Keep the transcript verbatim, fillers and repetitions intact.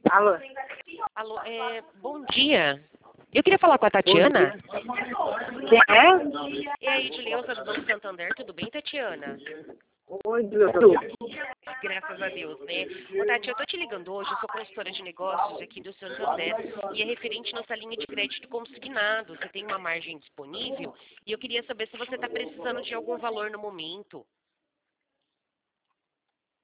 Alô? Alô, é, bom dia. Eu queria falar com a Tatiana. Quem é? É a Edileuza do Banco Santander. Tudo bem, Tatiana? Oi, Dudu. Graças a Deus, né? Ô, Tati, eu tô te ligando hoje, eu sou consultora de negócios aqui do Santander e é referente nossa linha de crédito consignado. Você tem uma margem disponível e eu queria saber se você está precisando de algum valor no momento.